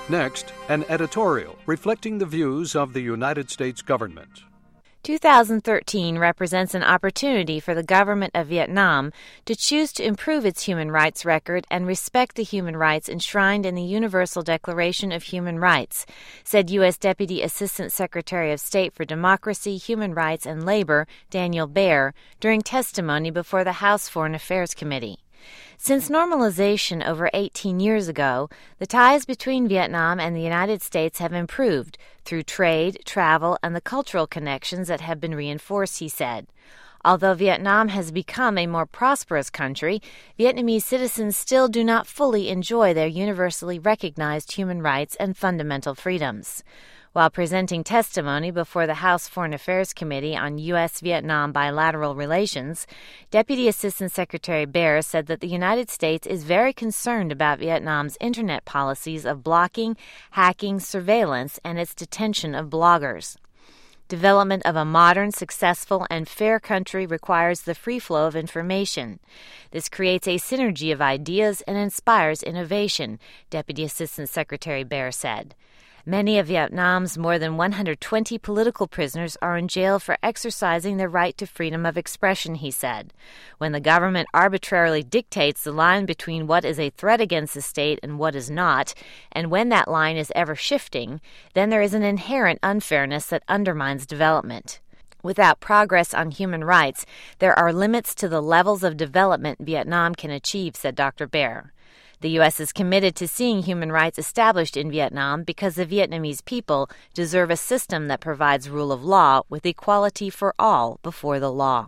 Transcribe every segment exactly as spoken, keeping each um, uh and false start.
Next, an editorial reflecting the views of the United States government. two thousand thirteen represents an opportunity for the government of Vietnam to choose to improve its human rights record and respect the human rights enshrined in the Universal Declaration of Human Rights, said U S Deputy Assistant Secretary of State for Democracy, Human Rights, and Labor, Daniel Baer, during testimony before the House Foreign Affairs Committee. Since normalization over eighteen years ago, the ties between Vietnam and the United States have improved through trade, travel, and the cultural connections that have been reinforced, he said. Although Vietnam has become a more prosperous country, Vietnamese citizens still do not fully enjoy their universally recognized human rights and fundamental freedoms. While presenting testimony before the House Foreign Affairs Committee on U S Vietnam bilateral relations, Deputy Assistant Secretary Baer said that the United States is very concerned about Vietnam's internet policies of blocking, hacking, surveillance, and its detention of bloggers. Development of a modern, successful, and fair country requires the free flow of information. This creates a synergy of ideas and inspires innovation, Deputy Assistant Secretary Baer said. Many of Vietnam's more than one hundred twenty political prisoners are in jail for exercising their right to freedom of expression, he said. When the government arbitrarily dictates the line between what is a threat against the state and what is not, and when that line is ever shifting, then there is an inherent unfairness that undermines development. Without progress on human rights, there are limits to the levels of development Vietnam can achieve, said Doctor Baer. The U S is committed to seeing human rights established in Vietnam because the Vietnamese people deserve a system that provides rule of law with equality for all before the law.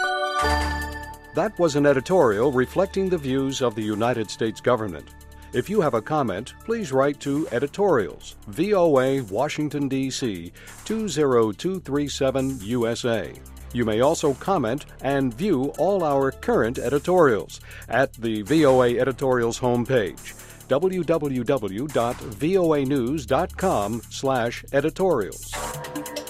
That was an editorial reflecting the views of the United States government. If you have a comment, please write to Editorials, V O A, Washington, D C two zero two three seven U S A. You may also comment and view all our current editorials at the V O A Editorials homepage, w w w dot voa news dot com slash editorials.